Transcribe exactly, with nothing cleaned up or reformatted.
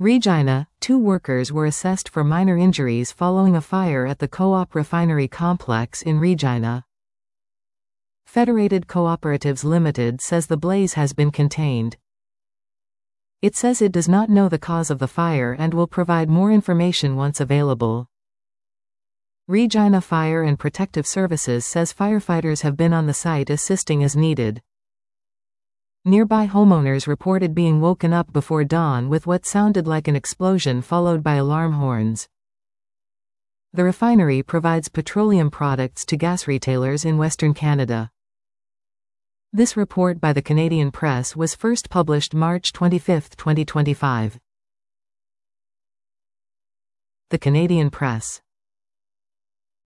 Regina, two workers were assessed for minor injuries following a fire at the Co-op Refinery Complex in Regina. Federated Cooperatives Limited says the blaze has been contained. It says it does not know the cause of the fire and will provide more information once available. Regina Fire and Protective Services says firefighters have been on the site assisting as needed. Nearby homeowners reported being woken up before dawn with what sounded like an explosion followed by alarm horns. The refinery provides petroleum products to gas retailers in Western Canada. This report by the Canadian Press was first published March twenty-fifth, twenty twenty-five. The Canadian Press.